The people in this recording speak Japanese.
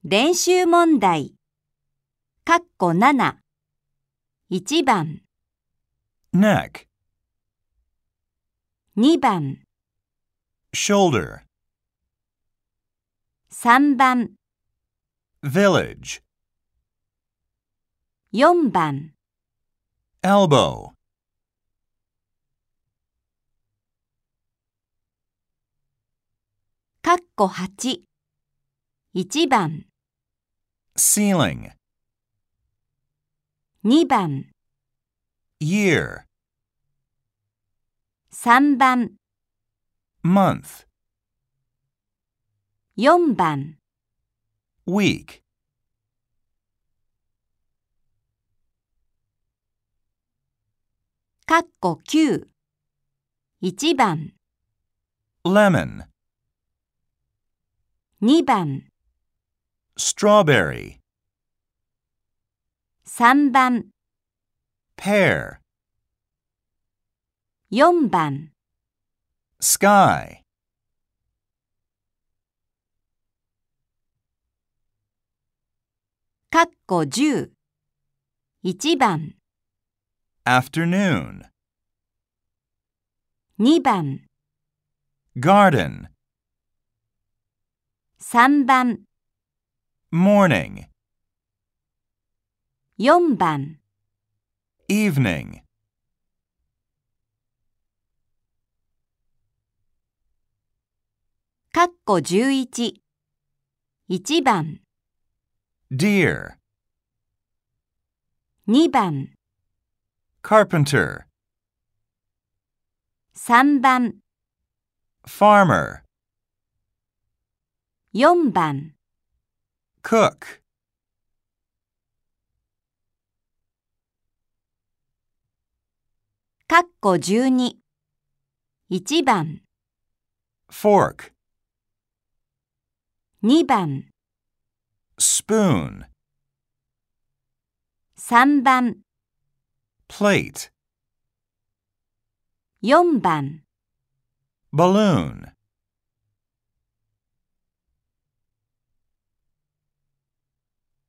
練習問題。括弧7。1番、 neck, 2番、 shoulder, 3番、 village, 4番、 elbow, 括弧8。1番、 ceiling, 2番、 year, 3番、 month, 4番、 week, 括弧9。1番、 lemon, 2番、 strawberry, 3番、 pear, 4番、 sky, 括弧10。1番、 afternoon, 2番、 garden, 3番、 morning, 4番、 evening, 括弧11。1番、 deer, 2番、 carpenter, 3番、 farmer, 4番、 cook, 括弧12。1番、 fork, 2番、 spoon, 3番、 plate, 4番。 balloon.